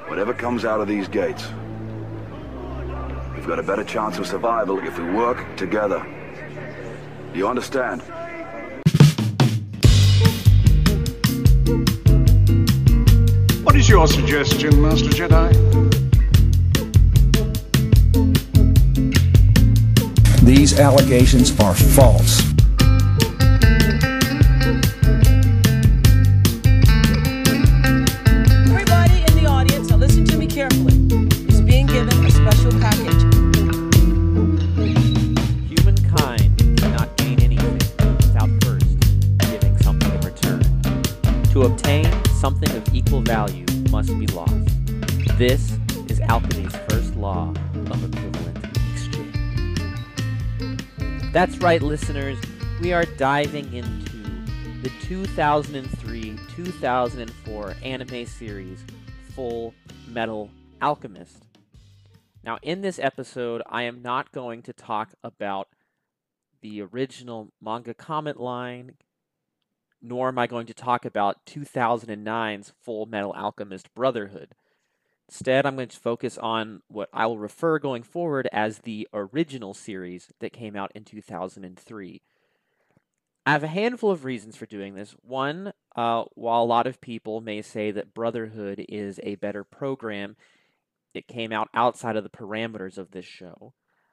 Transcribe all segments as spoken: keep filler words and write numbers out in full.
Whatever comes out of these gates, we've got a better chance of survival if we work together. Do you understand? What is your suggestion, Master Jedi? These allegations are false. Everybody in the audience, now listen to me carefully, is being given a special package. Humankind cannot gain anything without first giving something in return. To obtain something of equal value must be lost. This is alchemy's first law of equivalent exchange. That's right, listeners. We are diving into the two thousand three to two thousand four anime series Full Metal Alchemist. Now, in this episode, I am not going to talk about the original manga comment line, nor am I going to talk about two thousand nine's Full Metal Alchemist Brotherhood. Instead, I'm going to focus on what I will refer going forward as the original series that came out in two thousand three. I have a handful of reasons for doing this. One, uh, while a lot of people may say that Brotherhood is a better program, it came out outside of the parameters of this show.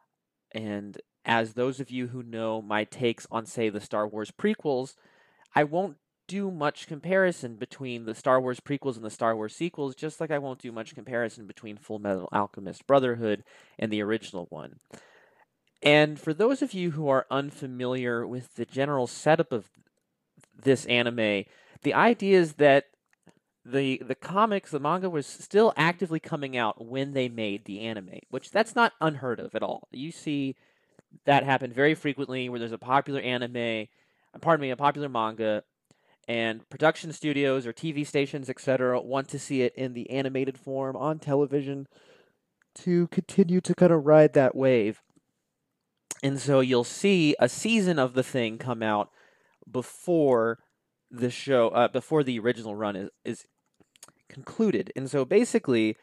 And as those of you who know my takes on, say, the Star Wars prequels, I won't do much comparison between the Star Wars prequels and the Star Wars sequels, just like I won't do much comparison between Full Metal Alchemist Brotherhood and the original one. And for those of you who are unfamiliar with the general setup of this anime, the idea is that the the comics, the manga, was still actively coming out when they made the anime, which that's not unheard of at all. You see that happen very frequently where there's a popular anime, pardon me, a popular manga, and production studios or T V stations, et cetera, want to see it in the animated form on television to continue to kind of ride that wave. And so you'll see a season of the thing come out before the show, uh, before the original run is, is concluded. And so basically,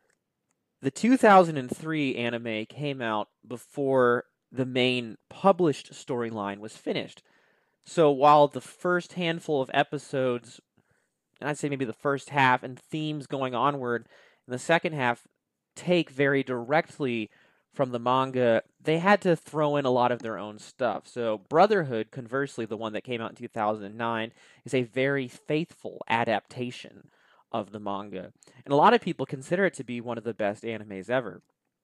the two thousand three anime came out before the main published storyline was finished. So while the first handful of episodes, and I'd say maybe the first half, and themes going onward in the second half take very directly from the manga, they had to throw in a lot of their own stuff. So Brotherhood, conversely, the one that came out in two thousand nine, is a very faithful adaptation of the manga. And a lot of people consider it to be one of the best animes ever.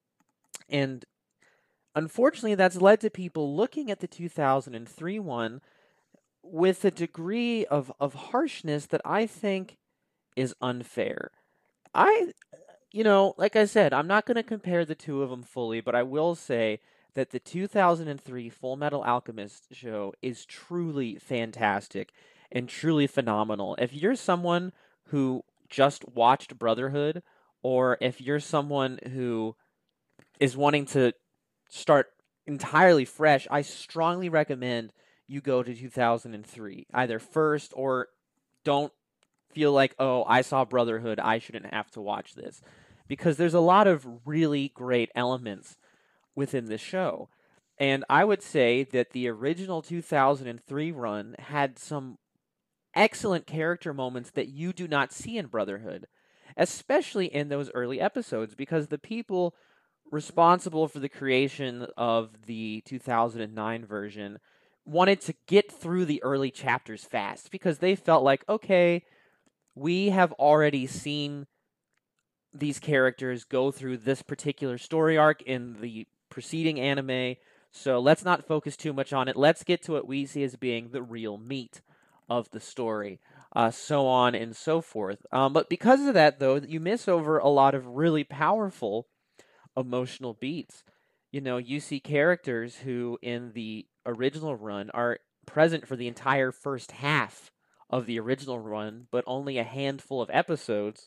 And unfortunately, that's led to people looking at the two thousand three one with a degree of, of harshness that I think is unfair. I, you know, like I said, I'm not going to compare the two of them fully, but I will say that the two thousand three Full Metal Alchemist show is truly fantastic and truly phenomenal. If you're someone who just watched Brotherhood, or if you're someone who is wanting to start entirely fresh, I strongly recommend you go to two thousand three, either first or don't feel like, oh, I saw Brotherhood, I shouldn't have to watch this. Because there's a lot of really great elements within the show. And I would say that the original two thousand three run had some excellent character moments that you do not see in Brotherhood, especially in those early episodes, because the people responsible for the creation of the two thousand nine version wanted to get through the early chapters fast because they felt like, okay, we have already seen these characters go through this particular story arc in the preceding anime, so let's not focus too much on it. Let's get to what we see as being the real meat of the story, uh, so on and so forth. Um, but because of that, though, you miss over a lot of really powerful emotional beats. You know, you see characters who in the original run are present for the entire first half of the original run, but only a handful of episodes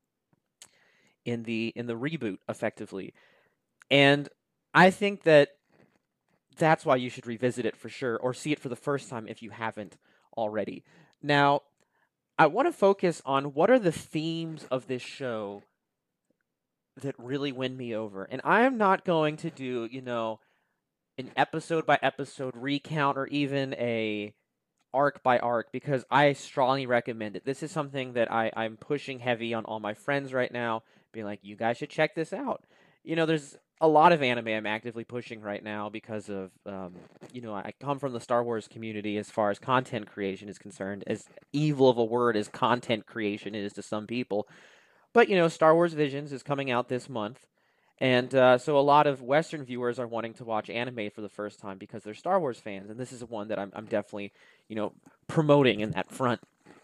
in the in the reboot, effectively. And I think that that's why you should revisit it for sure, or see it for the first time if you haven't already. Now, I want to focus on what are the themes of this show that really win me over. And I am not going to do, you know, an episode by episode recount or even a arc by arc because I strongly recommend it. This is something that I, I'm pushing heavy on all my friends right now, being like, you guys should check this out. You know, there's a lot of anime I'm actively pushing right now because of, um, you know, I come from the Star Wars community as far as content creation is concerned, as evil of a word as content creation is to some people. But, you know, Star Wars Visions is coming out this month. And uh, so a lot of Western viewers are wanting to watch anime for the first time because they're Star Wars fans. And this is one that I'm, I'm definitely, you know, promoting in that front.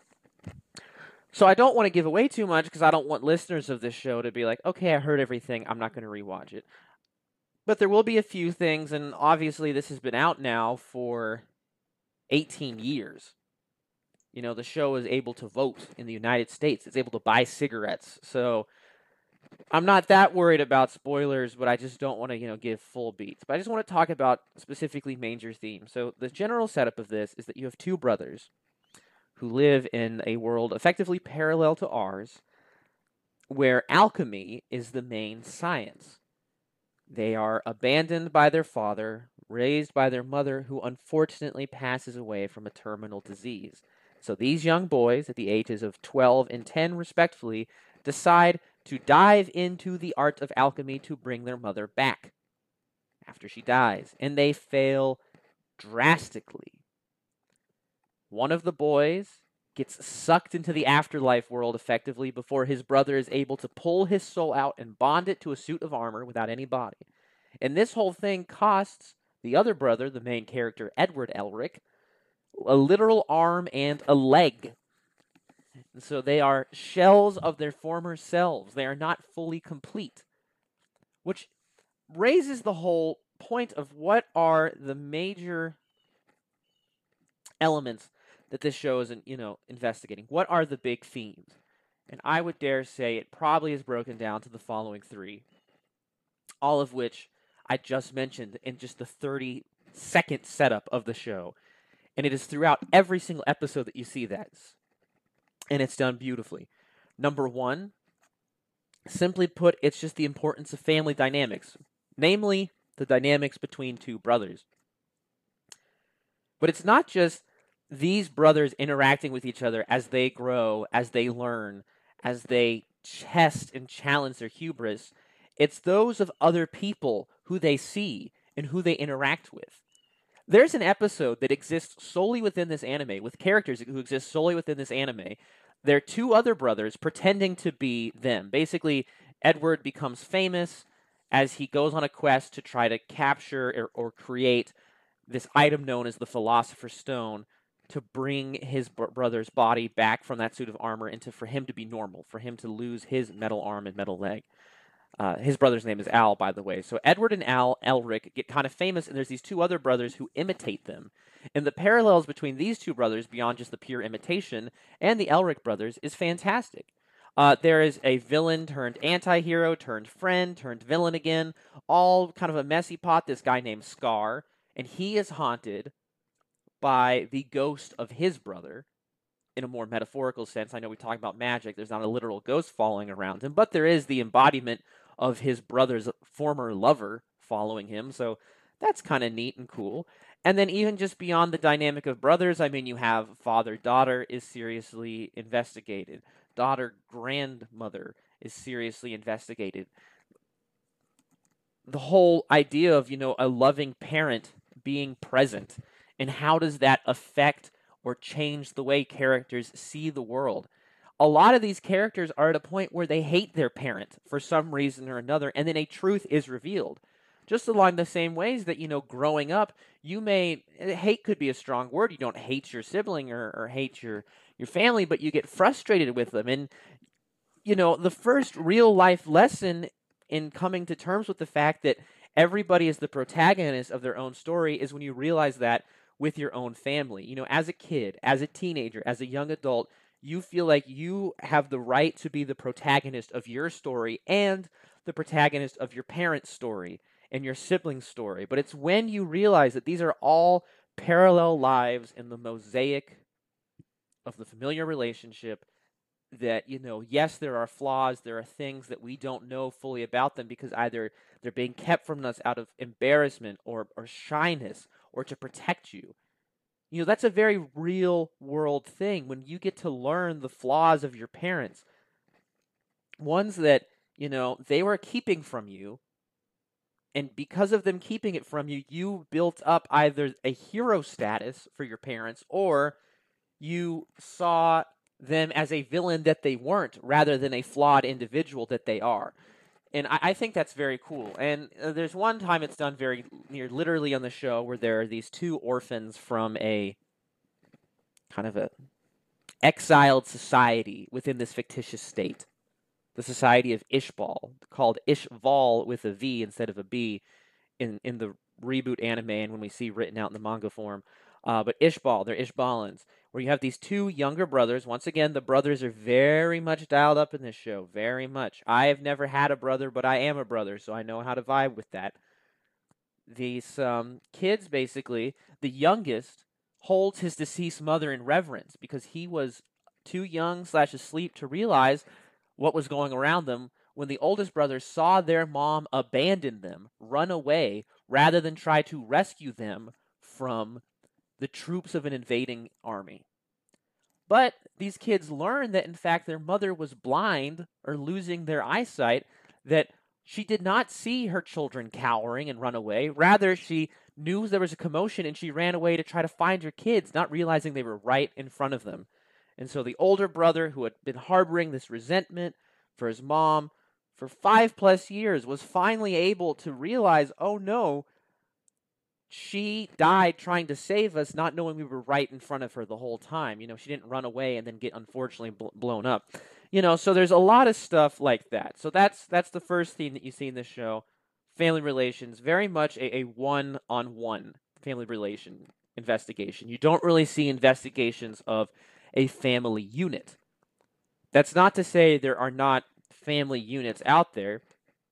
So I don't want to give away too much because I don't want listeners of this show to be like, okay, I heard everything, I'm not going to rewatch it. But there will be a few things, and obviously this has been out now for eighteen years. You know, the show is able to vote in the United States. It's able to buy cigarettes. So I'm not that worried about spoilers, but I just don't want to, you know, give full beats. But I just want to talk about specifically major themes. So the general setup of this is that you have two brothers who live in a world effectively parallel to ours, where alchemy is the main science. They are abandoned by their father, raised by their mother, who unfortunately passes away from a terminal disease. So these young boys, at the ages of twelve and ten respectively, decide to dive into the art of alchemy to bring their mother back after she dies. And they fail drastically. One of the boys gets sucked into the afterlife world effectively before his brother is able to pull his soul out and bond it to a suit of armor without any body. And this whole thing costs the other brother, the main character, Edward Elric, a literal arm and a leg. And so they are shells of their former selves. They are not fully complete. Which raises the whole point of what are the major elements that this show is, you know, investigating. What are the big themes? And I would dare say it probably is broken down to the following three, all of which I just mentioned in just the thirty second setup of the show. And it is throughout every single episode that you see that. And it's done beautifully. Number one, simply put, it's just the importance of family dynamics, namely the dynamics between two brothers. But it's not just these brothers interacting with each other as they grow, as they learn, as they test and challenge their hubris. It's those of other people who they see and who they interact with. There's an episode that exists solely within this anime, with characters who exist solely within this anime. There are two other brothers pretending to be them. Basically, Edward becomes famous as he goes on a quest to try to capture or, or create this item known as the Philosopher's Stone to bring his br- brother's body back from that suit of armor and to, for him to be normal, for him to lose his metal arm and metal leg. Uh, his brother's name is Al, by the way. So Edward and Al Elric get kind of famous, and there's these two other brothers who imitate them. And the parallels between these two brothers, beyond just the pure imitation, and the Elric brothers, is fantastic. Uh, there is a villain turned anti-hero, turned friend, turned villain again, all kind of a messy pot, this guy named Scar, and he is haunted by the ghost of his brother, in a more metaphorical sense. I know we talk about magic, there's not a literal ghost following around him, but there is the embodiment of his brother's former lover following him, so that's kind of neat and cool. And then even just beyond the dynamic of brothers, I mean, you have father-daughter is seriously investigated. Daughter-grandmother is seriously investigated. The whole idea of, you know, a loving parent being present, and how does that affect or change the way characters see the world. A lot of these characters are at a point where they hate their parent for some reason or another, and then a truth is revealed. Just along the same ways that, you know, growing up, you may, hate could be a strong word, you don't hate your sibling or, or hate your, your family, but you get frustrated with them. And, you know, the first real life lesson in coming to terms with the fact that everybody is the protagonist of their own story is when you realize that with your own family. You know, as a kid, as a teenager, as a young adult, you feel like you have the right to be the protagonist of your story and the protagonist of your parents' story and your sibling's story. But it's when you realize that these are all parallel lives in the mosaic of the familiar relationship that, you know, yes, there are flaws, there are things that we don't know fully about them because either they're being kept from us out of embarrassment or, or shyness or to protect you. You know, that's a very real world thing when you get to learn the flaws of your parents, ones that, you know, they were keeping from you. And because of them keeping it from you, you built up either a hero status for your parents or you saw them as a villain that they weren't rather than a flawed individual that they are. And I, I think that's very cool. And uh, there's one time it's done very near literally on the show where there are these two orphans from a kind of a exiled society within this fictitious state. The Society of Ishbal, called Ishval with a V instead of a B in, in the reboot anime and when we see written out in the manga form. Uh, but Ishbal, they're Ishbalans, where you have these two younger brothers. Once again, the brothers are very much dialed up in this show, very much. I have never had a brother, but I am a brother, so I know how to vibe with that. These um, kids, basically, the youngest holds his deceased mother in reverence because he was too young slash asleep to realize what was going around them when the oldest brother saw their mom abandon them, run away, rather than try to rescue them from the troops of an invading army. But these kids learn that, in fact, their mother was blind or losing their eyesight, that she did not see her children cowering and run away. Rather, she knew there was a commotion and she ran away to try to find her kids, not realizing they were right in front of them. And so the older brother, who had been harboring this resentment for his mom for five plus years, was finally able to realize, oh no, she died trying to save us, not knowing we were right in front of her the whole time. You know, she didn't run away and then get unfortunately bl- blown up. You know, so there's a lot of stuff like that. So that's that's the first theme that you see in this show. Family relations, very much a, a one-on-one family relation investigation. You don't really see investigations of a family unit. That's not to say there are not family units out there,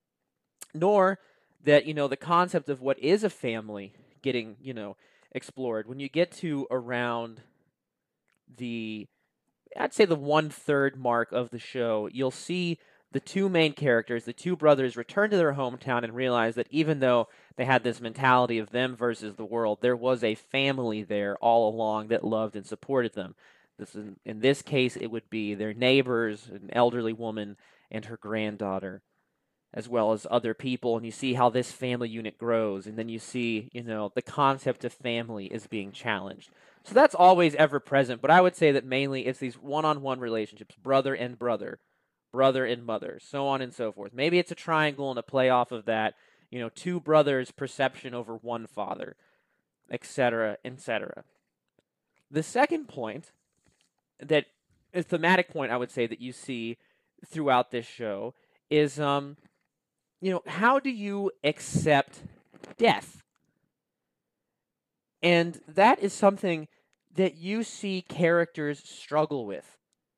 nor that, you know, the concept of what is a family getting, you know, explored. When you get to around the, I'd say the one-third mark of the show, you'll see the two main characters, the two brothers, return to their hometown and realize that even though they had this mentality of them versus the world, there was a family there all along that loved and supported them. This is, in this case, it would be their neighbors, an elderly woman and her granddaughter, as well as other people, and you see how this family unit grows, and then you see, you know, the concept of family is being challenged. So that's always ever present, but I would say that mainly it's these one-on-one relationships, brother and brother, brother and mother, so on and so forth. Maybe it's a triangle and a play off of that, you know, two brothers' perception over one father, et cetera, et cetera. The second point, that a thematic point I would say that you see throughout this show is, um, you know, how do you accept death? And that is something that you see characters struggle with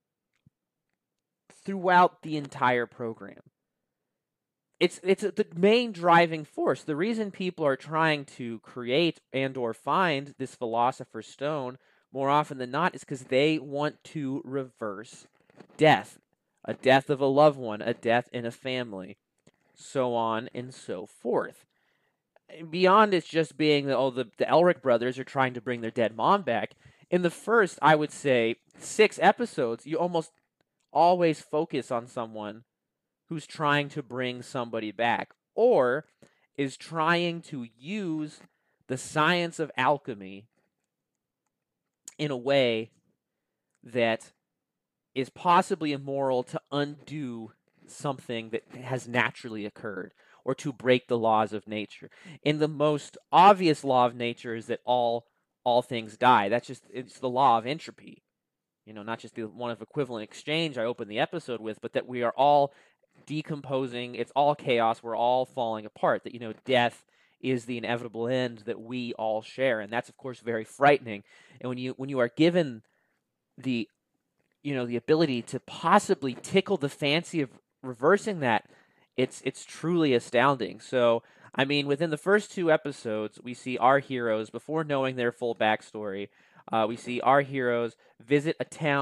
throughout the entire program. It's it's the main driving force. The reason people are trying to create and or find this Philosopher's Stone more often than not is because they want to reverse death. A death of a loved one, a death in a family, so on and so forth. Beyond it's just being that, oh, the, the Elric brothers are trying to bring their dead mom back. In the first, I would say, six episodes, you almost always focus on someone who's trying to bring somebody back or is trying to use the science of alchemy in a way that is possibly immoral to undo something that has naturally occurred or to break the laws of nature. And the most obvious law of nature is that all all things die. That's just, it's the law of entropy. You know, not just the one of equivalent exchange I opened the episode with, but that we are all decomposing. It's all chaos. We're all falling apart. That, you know, death is the inevitable end that we all share. And that's, of course, very frightening. And when you when you are given the, you know, the ability to possibly tickle the fancy of reversing that, it's it's truly astounding. So, I mean, within the first two episodes, we see our heroes, before knowing their full backstory, uh, we see our heroes visit a town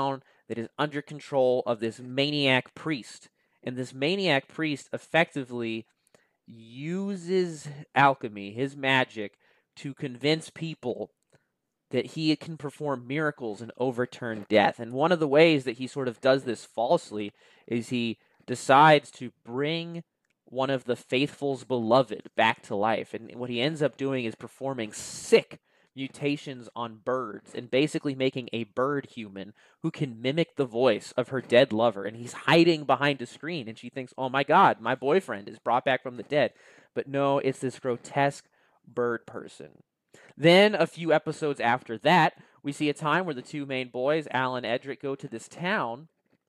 that is under control of this maniac priest. And this maniac priest effectively uses alchemy, his magic, to convince people that he can perform miracles and overturn death. And one of the ways that he sort of does this falsely is he decides to bring one of the faithful's beloved back to life. And what he ends up doing is performing sick mutations on birds and basically making a bird human who can mimic the voice of her dead lover. And he's hiding behind a screen, and she thinks, oh my God, my boyfriend is brought back from the dead. But no, it's this grotesque bird person. Then, a few episodes after that, we see a time where the two main boys, Al and Edric, go to this town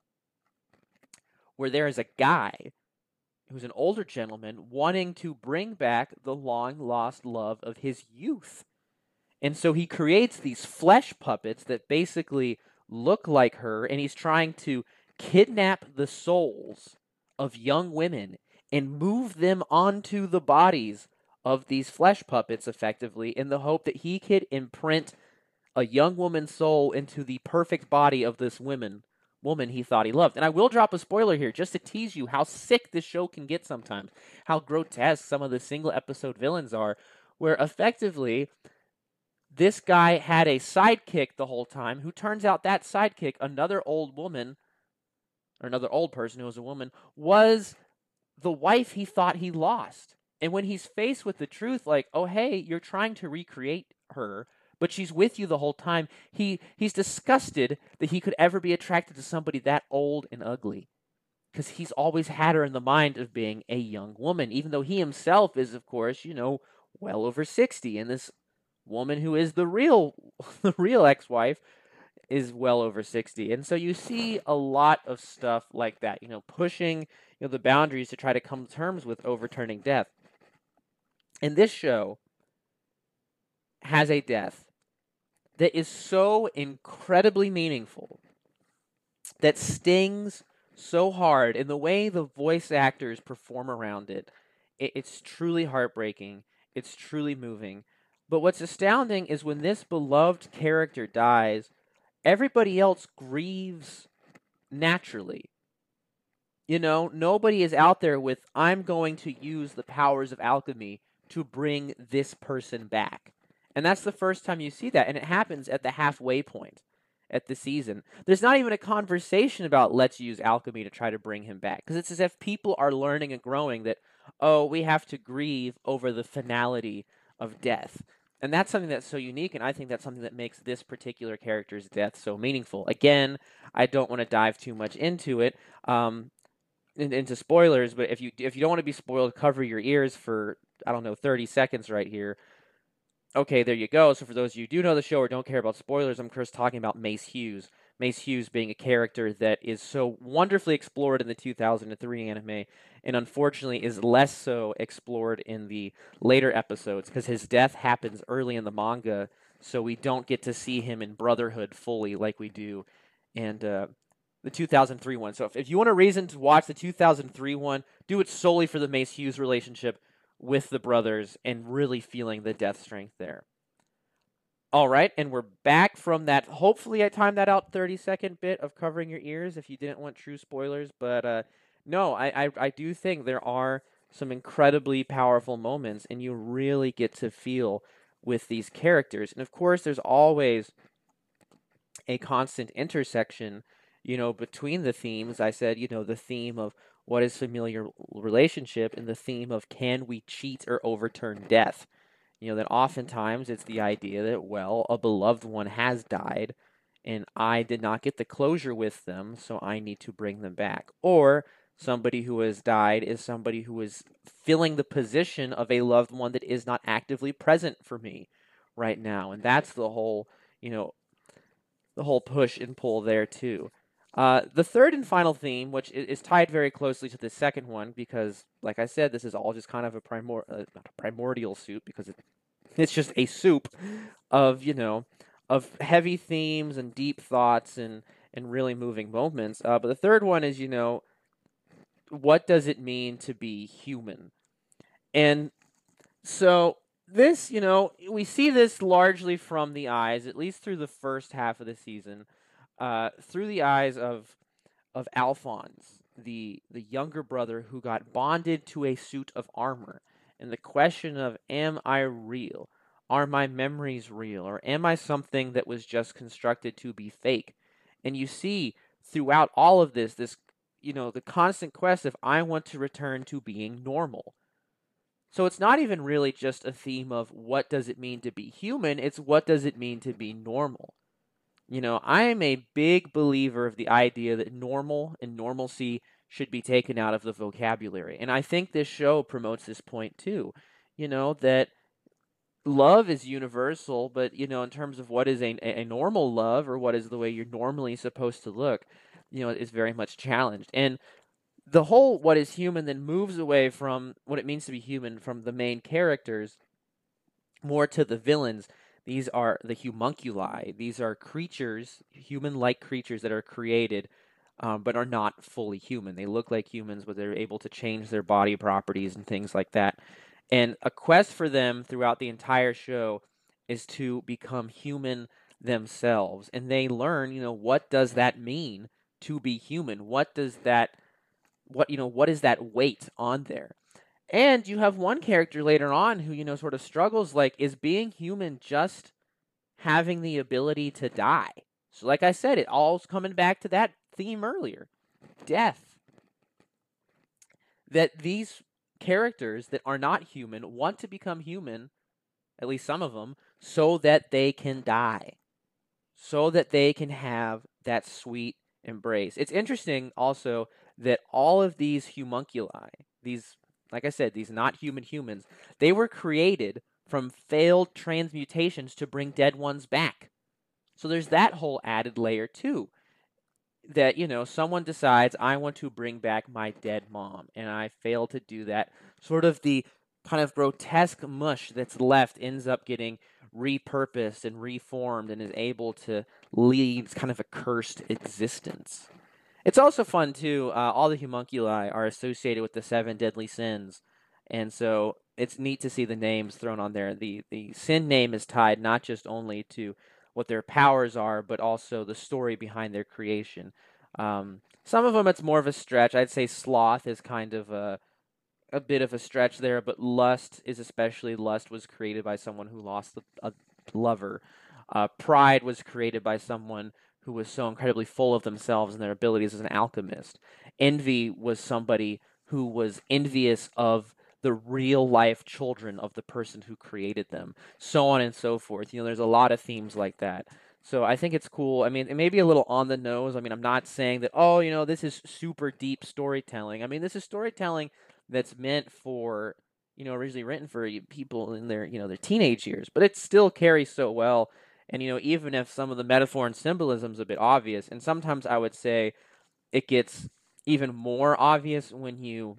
where there is a guy who's an older gentleman wanting to bring back the long-lost love of his youth. And so he creates these flesh puppets that basically look like her, and he's trying to kidnap the souls of young women and move them onto the bodies of these flesh puppets effectively in the hope that he could imprint a young woman's soul into the perfect body of this woman woman he thought he loved. And I will drop a spoiler here just to tease you how sick this show can get sometimes, how grotesque some of the single episode villains are, where effectively this guy had a sidekick the whole time who turns out that sidekick, another old woman, or another old person who was a woman, was the wife he thought he lost. And when he's faced with the truth, like, oh, hey, you're trying to recreate her, but she's with you the whole time, he he's disgusted that he could ever be attracted to somebody that old and ugly. Because he's always had her in the mind of being a young woman, even though he himself is, of course, you know, well over sixty. And this woman who is the real, the real ex-wife is well over sixty. And so you see a lot of stuff like that, you know, pushing, you know, the boundaries to try to come to terms with overturning death. And this show has a death that is so incredibly meaningful, that stings so hard, in the way the voice actors perform around it, it it's truly heartbreaking. It's truly moving. But what's astounding is when this beloved character dies, everybody else grieves naturally. You know, nobody is out there with, I'm going to use the powers of alchemy to bring this person back. And that's the first time you see that. And it happens at the halfway point at the season. There's not even a conversation about let's use alchemy to try to bring him back. Because it's as if people are learning and growing that, oh, we have to grieve over the finality of death. And that's something that's so unique, and I think that's something that makes this particular character's death so meaningful. Again, I don't want to dive too much into it, um, in, into spoilers, but if you if you don't want to be spoiled, cover your ears for, I don't know, thirty seconds right here. Okay, there you go. So for those of you who do know the show or don't care about spoilers, I'm, of course, talking about Mace Hughes. Mace Hughes being a character that is so wonderfully explored in the two thousand three anime, and unfortunately is less so explored in the later episodes, because his death happens early in the manga, so we don't get to see him in Brotherhood fully like we do in uh, the two thousand three one. So if, if you want a reason to watch the two thousand three one, do it solely for the Mace Hughes relationship with the brothers and really feeling the death strength there. All right, and we're back from that. Hopefully I timed that out thirty second bit of covering your ears if you didn't want true spoilers. But uh, no, I, I, I do think there are some incredibly powerful moments, and you really get to feel with these characters. And of course, there's always a constant intersection, you know, between the themes. I said, you know, the theme of what is familiar relationship and the theme of can we cheat or overturn death. You know, that oftentimes it's the idea that, well, a beloved one has died and I did not get the closure with them, so I need to bring them back. Or somebody who has died is somebody who is filling the position of a loved one that is not actively present for me right now. And that's the whole, you know, the whole push and pull there too. Uh, the third and final theme, which is tied very closely to the second one, because, like I said, this is all just kind of a, primor uh, not a primordial soup, because it, it's just a soup of, you know, of heavy themes and deep thoughts and, and really moving moments. Uh, but the third one is, you know, what does it mean to be human? And so this, you know, we see this largely from the eyes, at least through the first half of the season, uh, through the eyes of of Alphonse, the the younger brother who got bonded to a suit of armor, and the question of, am I real? Are my memories real? Or am I something that was just constructed to be fake? And you see throughout all of this, this, you know, the constant quest of, I want to return to being normal. So it's not even really just a theme of what does it mean to be human, it's what does it mean to be normal. You know, I am a big believer of the idea that normal and normalcy should be taken out of the vocabulary. And I think this show promotes this point too. You know, that love is universal, but, you know, in terms of what is a, a normal love or what is the way you're normally supposed to look, you know, is very much challenged. And the whole what is human then moves away from what it means to be human from the main characters more to the villains. These are the homunculi. These are creatures, human-like creatures that are created, um, but are not fully human. They look like humans, but they're able to change their body properties and things like that. And a quest for them throughout the entire show is to become human themselves. And they learn, you know, what does that mean to be human? What does that, what, you know, what is that weight on there? And you have one character later on who, you know, sort of struggles, like, is being human just having the ability to die? So like I said, it all's coming back to that theme earlier. Death. That these characters that are not human want to become human, at least some of them, so that they can die. So that they can have that sweet embrace. It's interesting also that all of these homunculi, these, like I said, these not human humans, they were created from failed transmutations to bring dead ones back. So there's that whole added layer too. That, you know, someone decides, I want to bring back my dead mom, and I fail to do that. Sort of the kind of grotesque mush that's left ends up getting repurposed and reformed and is able to lead kind of a cursed existence. It's also fun, too. Uh, all the homunculi are associated with the seven deadly sins. And so it's neat to see the names thrown on there. The, the sin name is tied not just only to what their powers are, but also the story behind their creation. Um, some of them, it's more of a stretch. I'd say sloth is kind of a, a bit of a stretch there, but lust is especially, lust was created by someone who lost a lover. Uh, pride was created by someone who was so incredibly full of themselves and their abilities as an alchemist. Envy was somebody who was envious of the real-life children of the person who created them, so on and so forth. You know, there's a lot of themes like that. So I think it's cool. I mean, it may be a little on the nose. I mean, I'm not saying that, oh, you know, this is super deep storytelling. I mean, this is storytelling that's meant for, you know, originally written for people in their, you know, their teenage years, but it still carries so well. And, you know, even if some of the metaphor and symbolism is a bit obvious, and sometimes I would say it gets even more obvious when you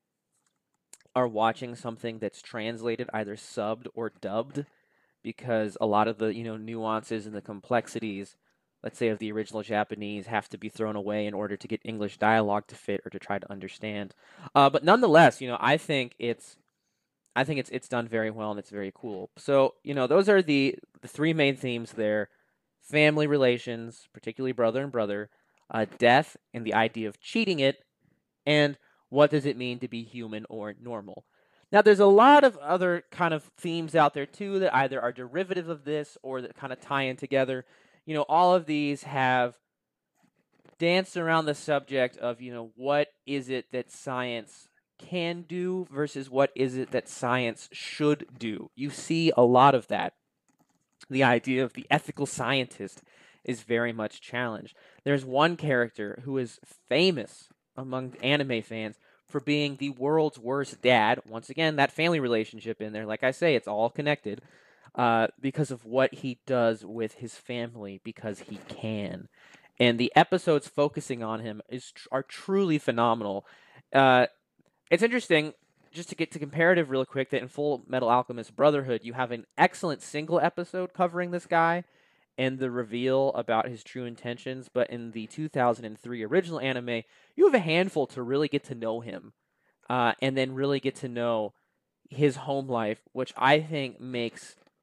are watching something that's translated, either subbed or dubbed, because a lot of the, you know, nuances and the complexities, let's say, of the original Japanese have to be thrown away in order to get English dialogue to fit or to try to understand. Uh, but nonetheless, you know, I think it's I think it's it's done very well and it's very cool. So, you know, those are the, the three main themes there. Family relations, particularly brother and brother, uh, death and the idea of cheating it, and what does it mean to be human or normal. Now, there's a lot of other kind of themes out there, too, that either are derivative of this or that kind of tie in together. You know, all of these have danced around the subject of, you know, what is it that science can do versus what is it that science should do. You see a lot of that. The idea of the ethical scientist is very much challenged. There's one character who is famous among anime fans for being the world's worst dad. Once again, that family relationship in there, like I say, it's all connected, uh, because of what he does with his family, because he can. And the episodes focusing on him is are truly phenomenal. Uh, it's interesting, just to get to comparative real quick, that in Full Metal Alchemist Brotherhood, you have an excellent single episode covering this guy and the reveal about his true intentions, but in the two thousand three original anime, you have a handful to really get to know him, uh, and then really get to know his home life, which I think makes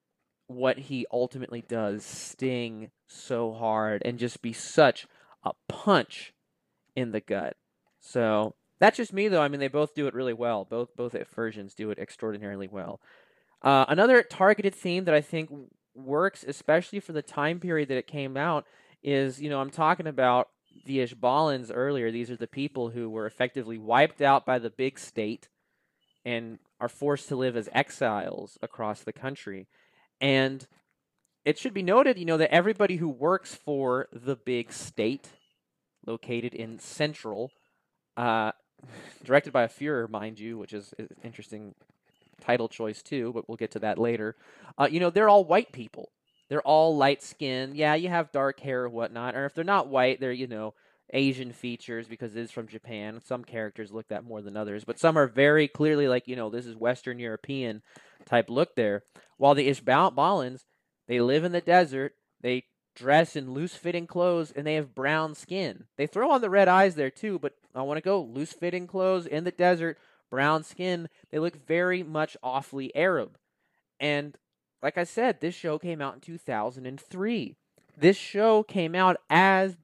what he ultimately does sting so hard and just be such a punch in the gut. So that's just me, though. I mean, they both do it really well. Both both versions do it extraordinarily well. Uh, another targeted theme that I think works, especially for the time period that it came out, is, you know, I'm talking about the Ishbalans earlier. These are the people who were effectively wiped out by the big state and are forced to live as exiles across the country. And it should be noted, you know, that everybody who works for the big state, located in Central, uh, directed by a Führer, mind you, which is an interesting title choice too, but we'll get to that later. Uh, you know, they're all white people. They're all light skinned. Yeah, you have dark hair or whatnot. Or if they're not white, they're, you know, Asian features because it is from Japan. Some characters look that more than others, but some are very clearly like, you know, this is Western European type look there. While the Ishbalans, they live in the desert. They dress in loose-fitting clothes, and they have brown skin. They throw on the red eyes there too, but I want to go loose-fitting clothes in the desert, brown skin. They look very much awfully Arab. And like I said, this show came out in two thousand three. This show came out as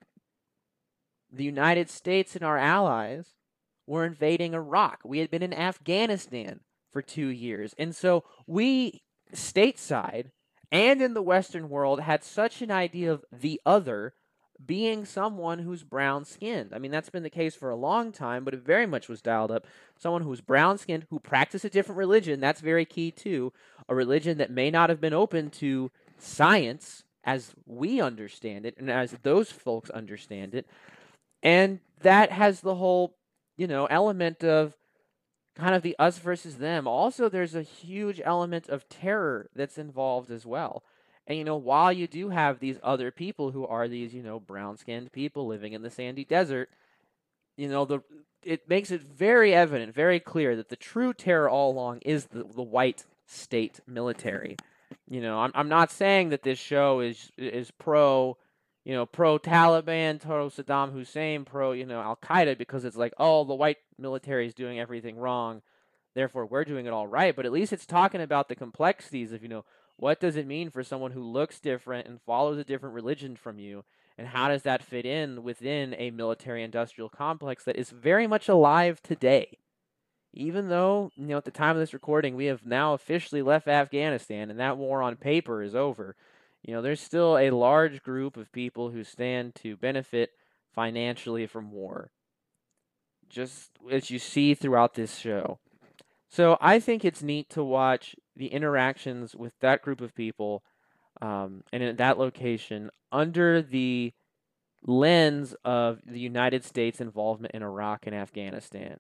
the United States and our allies were invading Iraq. We had been in Afghanistan for two years. And so we, stateside and in the Western world, had such an idea of the other being someone who's brown-skinned. I mean, that's been the case for a long time, but it very much was dialed up. Someone who's brown-skinned, who practiced a different religion, that's very key too. A religion that may not have been open to science as we understand it and as those folks understand it. And that has the whole, you know, element of kind of the us versus them. Also, there's a huge element of terror that's involved as well. And, you know, while you do have these other people who are these, you know, brown-skinned people living in the sandy desert, you know, the it makes it very evident, very clear that the true terror all along is the, the white state military. You know, I'm I'm not saying that this show is is pro, you know, pro-Taliban, pro-Saddam Hussein, pro, you know, Al-Qaeda, because it's like, oh, the white military is doing everything wrong, therefore we're doing it all right. But at least it's talking about the complexities of, you know, what does it mean for someone who looks different and follows a different religion from you, and how does that fit in within a military-industrial complex that is very much alive today? Even though, you know, at the time of this recording, we have now officially left Afghanistan, and that war on paper is over. You know, there's still a large group of people who stand to benefit financially from war, just as you see throughout this show. So I think it's neat to watch the interactions with that group of people um, and in that location under the lens of the United States' involvement in Iraq and Afghanistan.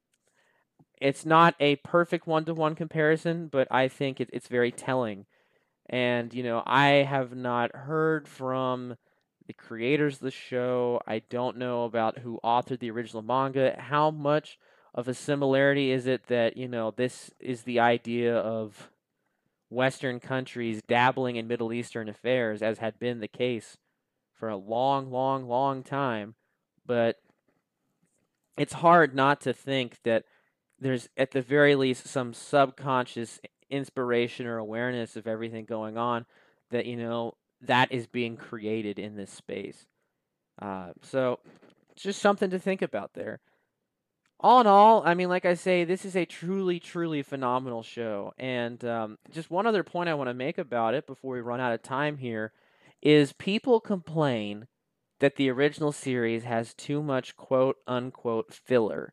It's not a perfect one-to-one comparison, but I think it, it's very telling. And, you know, I have not heard from the creators of the show. I don't know about who authored the original manga. How much of a similarity is it that, you know, this is the idea of Western countries dabbling in Middle Eastern affairs, as had been the case for a long, long, long time. But it's hard not to think that there's, at the very least, some subconscious inspiration or awareness of everything going on that, you know, that is being created in this space. Uh, so it's just something to think about there. All in all, I mean, like I say, this is a truly, truly phenomenal show. And um, just one other point I want to make about it before we run out of time here is people complain that the original series has too much quote-unquote filler.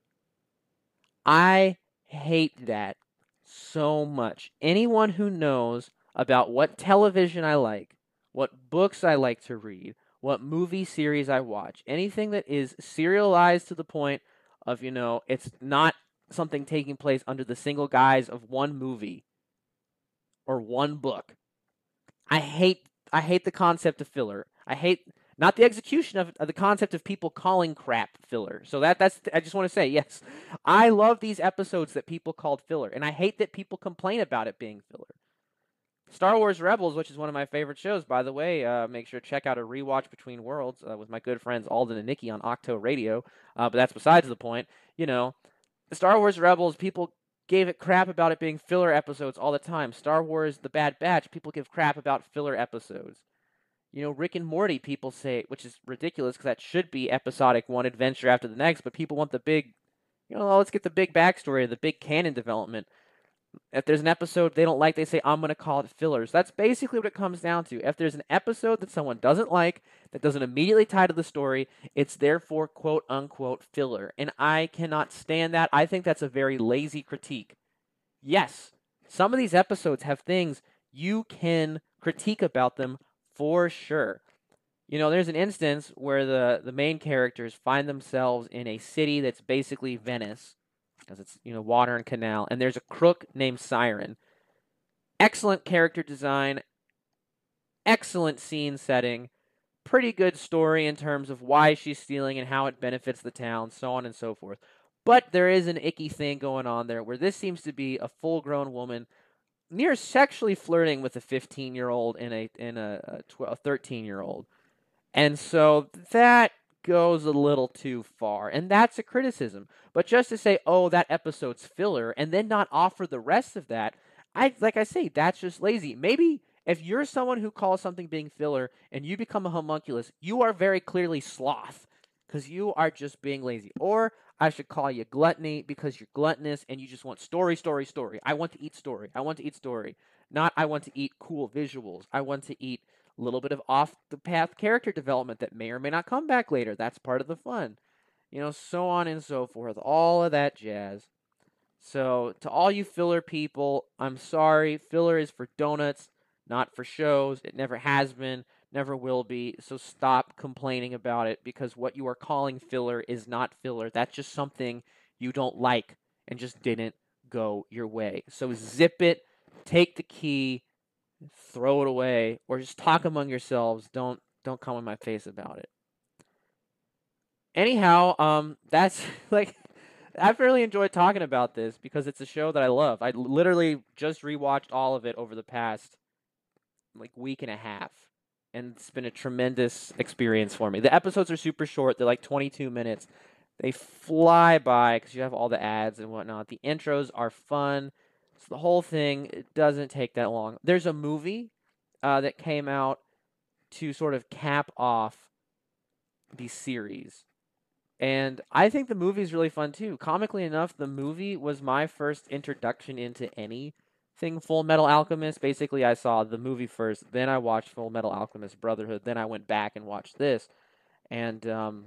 I hate that so much. Anyone who knows about what television I like, what books I like to read, what movie series I watch, anything that is serialized to the point of, you know, it's not something taking place under the single guise of one movie or one book. I hate I hate the concept of filler. I hate not the execution of, of the concept of people calling crap filler. So that that's I just want to say, yes, I love these episodes that people called filler, and I hate that people complain about it being filler. Star Wars Rebels, which is one of my favorite shows, by the way, uh, make sure to check out a rewatch Between Worlds uh, with my good friends Alden and Nikki on Octo Radio, uh, but that's besides the point. You know, the Star Wars Rebels, people gave it crap about it being filler episodes all the time. Star Wars The Bad Batch, people give crap about filler episodes. You know, Rick and Morty, people say, which is ridiculous because that should be episodic one adventure after the next, but people want the big, you know, let's get the big backstory, the big canon development. If there's an episode they don't like, they say, I'm going to call it fillers. That's basically what it comes down to. If there's an episode that someone doesn't like, that doesn't immediately tie to the story, it's therefore quote unquote filler. And I cannot stand that. I think that's a very lazy critique. Yes, some of these episodes have things you can critique about them for sure. You know, there's an instance where the, the main characters find themselves in a city that's basically Venice, because it's, you know, water and canal, and there's a crook named Siren. Excellent character design, excellent scene setting, pretty good story in terms of why she's stealing and how it benefits the town, so on and so forth. But there is an icky thing going on there where this seems to be a full-grown woman near sexually flirting with a fifteen-year-old and a and a, a thirteen-year-old. And so that goes a little too far, and that's a criticism. But just to say, oh, that episode's filler, and then not offer the rest of that, I like I say, that's just lazy. Maybe if you're someone who calls something being filler and you become a homunculus, you are very clearly sloth, because you are just being lazy. Or I should call you gluttony, because you're gluttonous and you just want story, story, story. I want to eat story. I want to eat story. Not I want to eat cool visuals. I want to eat a little bit of off-the-path character development that may or may not come back later. That's part of the fun. You know, so on and so forth. All of that jazz. So, to all you filler people, I'm sorry. Filler is for donuts, not for shows. It never has been, never will be. So stop complaining about it, because what you are calling filler is not filler. That's just something you don't like and just didn't go your way. So zip it, take the key, throw it away, or just talk among yourselves. Don't don't come in my face about it. Anyhow, um, that's like I've really enjoyed talking about this because it's a show that I love. I literally just rewatched all of it over the past like week and a half, and it's been a tremendous experience for me. The episodes are super short; they're like twenty-two minutes. They fly by because you have all the ads and whatnot. The intros are fun. So the whole thing, it doesn't take that long. There's a movie uh, that came out to sort of cap off the series. And I think the movie is really fun too. Comically enough, the movie was my first introduction into anything Full Metal Alchemist. Basically, I saw the movie first, then I watched Full Metal Alchemist Brotherhood, then I went back and watched this. And um,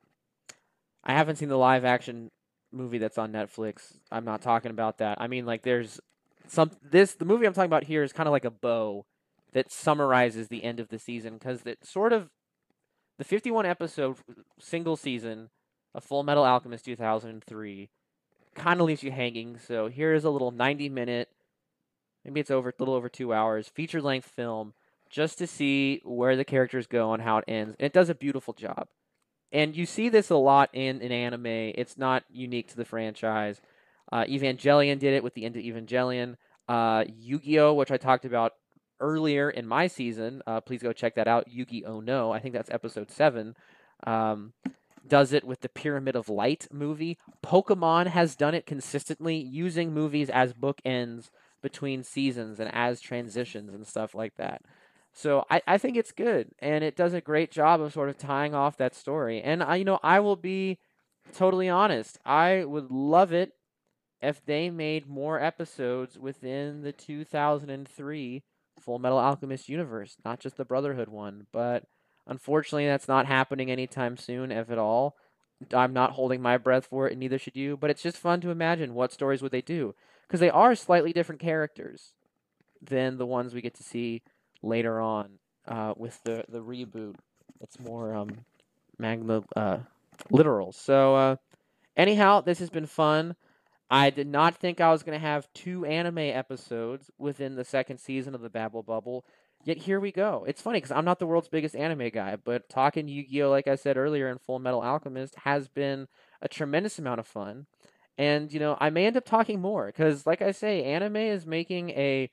I haven't seen the live action movie that's on Netflix. I'm not talking about that. I mean, like, there's some this the movie I'm talking about here is kind of like a bow that summarizes the end of the season, because it sort of the fifty-one episode single season of Full Metal Alchemist two thousand three kind of leaves you hanging. So here's a little ninety minute, maybe it's over a little over two hours feature length film just to see where the characters go and how it ends. And it does a beautiful job. And you see this a lot in, in anime. It's not unique to the franchise. Uh, Evangelion did it with the end of Evangelion. Uh, Yu-Gi-Oh!, which I talked about earlier in my season. Uh, please go check that out. Yu-Gi-Oh! No, I think that's episode seven. Um, does it with the Pyramid of Light movie. Pokemon has done it consistently, using movies as bookends between seasons and as transitions and stuff like that. So I, I think it's good, and it does a great job of sort of tying off that story. And I, you know, I will be totally honest. I would love it if they made more episodes within the two thousand three Full Metal Alchemist universe, not just the Brotherhood one. But unfortunately, that's not happening anytime soon, if at all. I'm not holding my breath for it, and neither should you. But it's just fun to imagine what stories would they do, because they are slightly different characters than the ones we get to see later on uh, with the, the reboot. It's more um, magma uh, literal. So uh, anyhow, this has been fun. I did not think I was going to have two anime episodes within the second season of the Babble Bubble, yet here we go. It's funny because I'm not the world's biggest anime guy, but talking Yu-Gi-Oh!, like I said earlier, in Full Metal Alchemist has been a tremendous amount of fun. And, you know, I may end up talking more because, like I say, anime is making a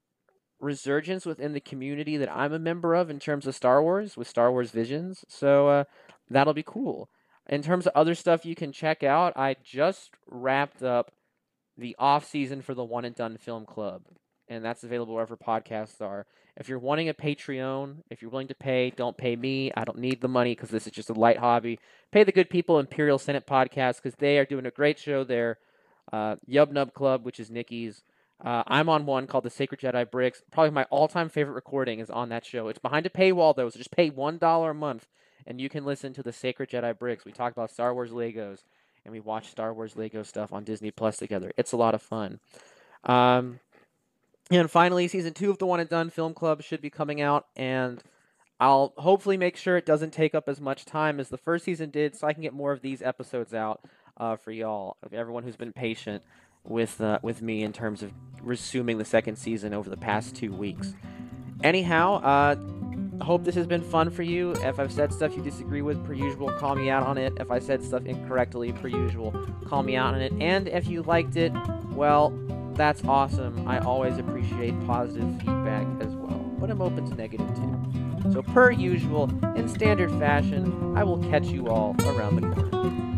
resurgence within the community that I'm a member of in terms of Star Wars, with Star Wars Visions. So uh, that'll be cool. In terms of other stuff you can check out, I just wrapped up the off season for the One and Done Film Club, and that's available wherever podcasts are. If you're wanting a Patreon, if you're willing to pay, don't pay me. I don't need the money because this is just a light hobby. Pay the good people Imperial Senate Podcast because they are doing a great show there. Uh, Yub Nub Club, which is Nikki's. Uh, I'm on one called the Sacred Jedi Bricks. Probably my all-time favorite recording is on that show. It's behind a paywall, though, so just pay one dollar a month, and you can listen to the Sacred Jedi Bricks. We talk about Star Wars Legos, and we watch Star Wars Lego stuff on Disney Plus together. It's a lot of fun. Um... And finally, season two of the One and Done Film Club should be coming out, and I'll hopefully make sure it doesn't take up as much time as the first season did, so I can get more of these episodes out uh, for y'all, of everyone who's been patient with uh, with me in terms of resuming the second season over the past two weeks. Anyhow, uh, I hope this has been fun for you. If I've said stuff you disagree with, per usual, call me out on it. If I said stuff incorrectly, per usual, call me out on it. And if you liked it, well, that's awesome. I always appreciate positive feedback as well, but I'm open to negative too. So per usual, in standard fashion, I will catch you all around the corner.